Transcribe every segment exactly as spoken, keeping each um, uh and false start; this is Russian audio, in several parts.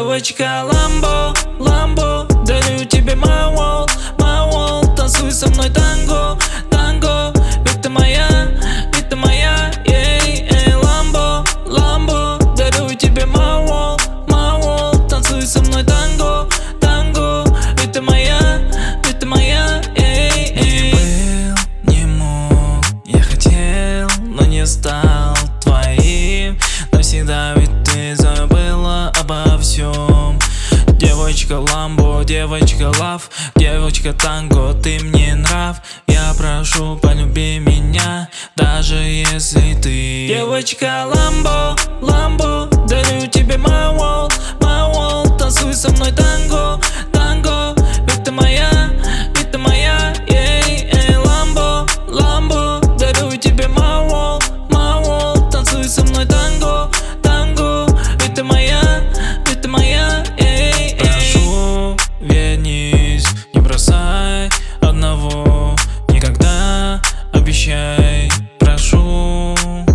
Девочка Ламбо, Ламбо, дарю тебе my world, my world. Танцуй со мной танго, танго, ведь ты моя, ведь ты моя, ей, эй, Ламбо, Ламбо, дарю тебе my world, my world. Танцуй со мной танго, танго, ведь ты моя, ведь ты моя, ей, эй. Не был, не мог, я хотел, но не стал твоим навсегда, ведь ты забыла обо всем. Девочка Ламбо, девочка Лав, девочка Танго, ты мне нрав. Я прошу, полюби меня, даже если ты. Девочка Ламбо, Ламбо, дарю тебе my world, my world. Танцуй со мной танго, танго, ведь ты моя, ведь ты моя, ей, эй, Ламбо, Ламбо, дарю тебе my world, my world. Танцуй со мной танго, танго, ведь ты моя, ведь ты моя, ей, эй. Прошу, вернись, не бросай одного никогда, обещай, прошу.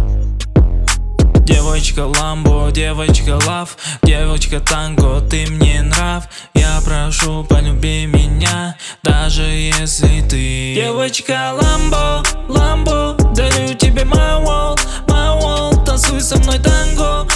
Девочка Ламбо, девочка Лав, девочка Танго, ты мне нрав. Я прошу, полюби меня, даже если ты. Девочка Ламбо, Ламбо, дарю тебе my world, my world. Танцуй со мной танго,